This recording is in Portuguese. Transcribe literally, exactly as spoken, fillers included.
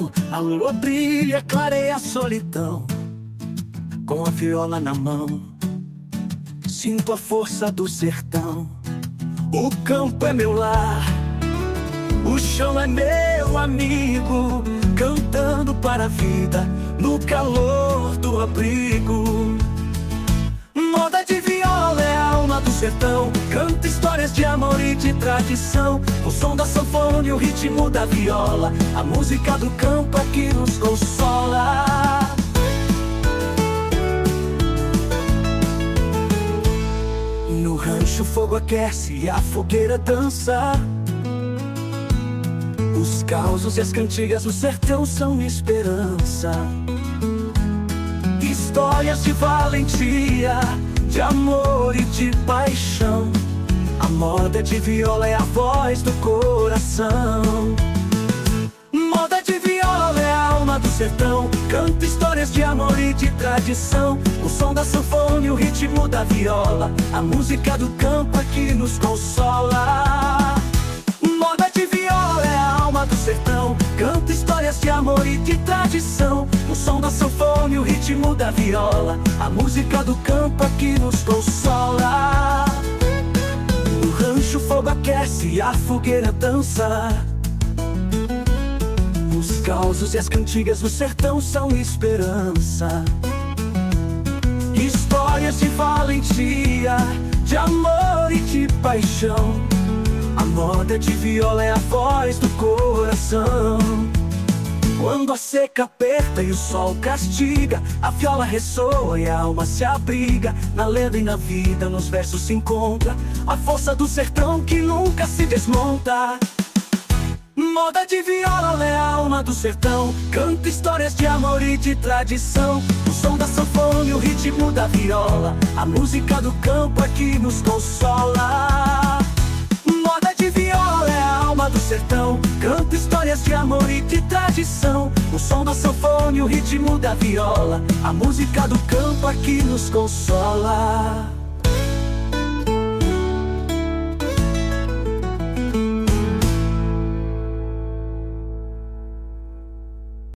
verão, a lua brilha, clareia a solidão. Com a viola na mão, sinto a força do sertão. O campo é meu lar, o chão é meu amigo, cantando para a vida, no calor do abrigo. Moda de viola é a alma do sertão, canta histórias de amor e de tradição. O som da sanfona e o ritmo da viola, a música do campo é que nos consola. No rancho o fogo aquece e a fogueira dança. Os causos e as cantigas do sertão são esperança. Histórias de valentia, de amor e de paixão. A moda de viola é a voz do coração. Moda de viola é a alma do sertão, canta histórias de amor e de tradição. O som da sanfona e o ritmo da viola, a música do campo é que nos consola. Moda de viola é a alma do sertão, canta histórias de amor e de tradição. O som da sanfona e o ritmo da viola, a música do campo é que nos consola. No rancho o fogo aquece e a fogueira dança. Os causos e as cantigas do sertão são esperança. Histórias de valentia, de amor e de paixão. A moda de viola é a voz do coração. Quando a seca aperta e o sol castiga, a viola ressoa e a alma se abriga. Na lenda e na vida, nos versos se encontra a força do sertão que nunca se desmonta. Moda de viola é a alma do sertão, canta histórias de amor e de tradição. O som da sanfona e o ritmo da viola, a música do campo é que nos consola. Moda de viola é a alma do sertão, canta histórias de amor e de tradição. O som da sanfona e o ritmo da viola, a música do campo é que nos consola.